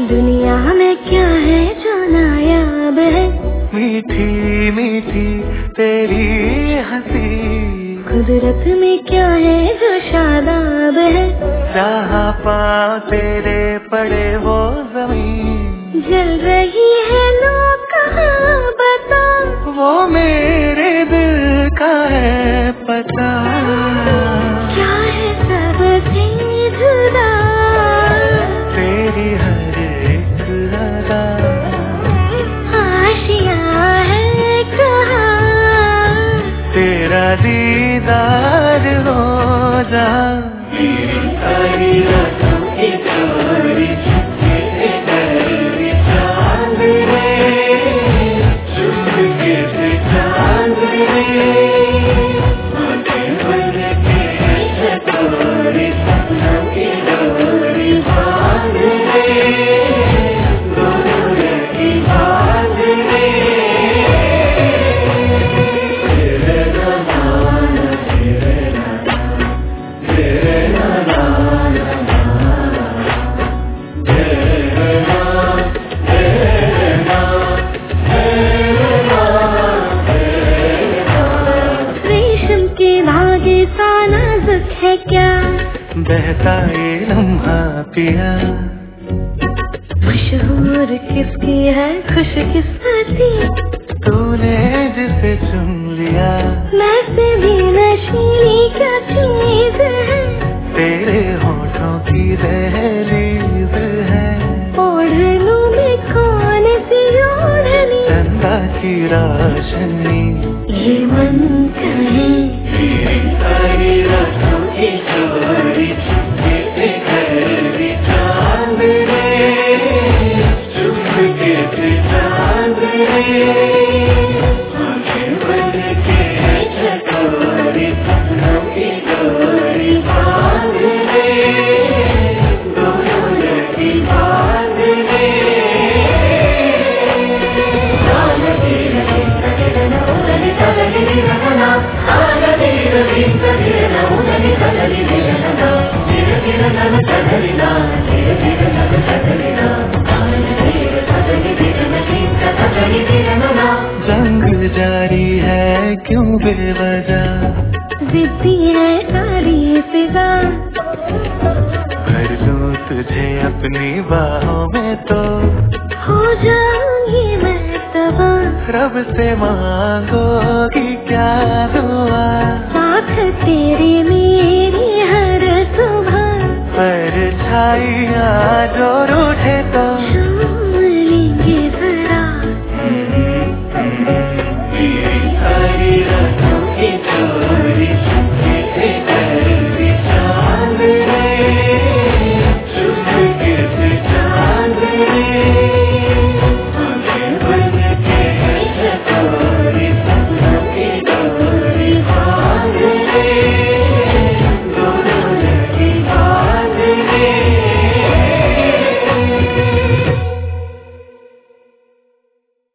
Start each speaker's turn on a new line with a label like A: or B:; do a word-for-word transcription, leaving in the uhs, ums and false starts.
A: दुनिया में क्या है जो नायाब है,
B: मीठी मीठी तेरी हंसी,
A: कुदरत में क्या है जो शादाब है,
B: जहाँ पाँव तेरे पड़े वो जमीन,
A: जल रही है लो कहाँ बता,
B: वो मेरे दिल का है पता।
A: क्या है सबसे जुदा
B: तेरी हर एक अदा,
A: आशियाँ है कहाँ,
B: तेरा दीदार हो जा। तेरी सारी रातों की चोरी छुपके से डरी चांद रे, छुपके से चांद रे, आंखें बंद के चकोरी सपनों की डोरी बांध रे, दोनों की बांध रे। तेरे नाना तेरे नाना तेरे नाना तेरे नाना तेरे नाना।
A: रेशम के धागे सा नाजुक है क्या,
B: बहता ये लम्हा पिया,
A: मशहूर किसकी है खुश किस्मती,
B: तूने जिसे चुन लिया,
A: मैं से भी नशीली क्या चीज है,
B: तेरे होठों की दहलीज है,
A: ओढ़ लूं मैं कौन सी ओढ़नी,
B: चंदा की रोशनी,
A: ये मन कहे
B: सारी रातों की चोरी छुपके से गहरी चांद रे, छुपके से चांद रे, आंखें बंद के चकोरी सपनों की डोरी बांध रे, दोनों की बांध रे। जंग जारी है क्यों बेवजह,
A: जिद्दी है सारी फिजा,
B: भर लूं तुझे अपनी बाहों में तो
A: हो जाऊंगी मैं तबाह,
B: रब से मांगोगी क्या दुआ,
A: साथ तेरे मेरी हर सुबह,
B: परछाइयाँ जो रूठे तो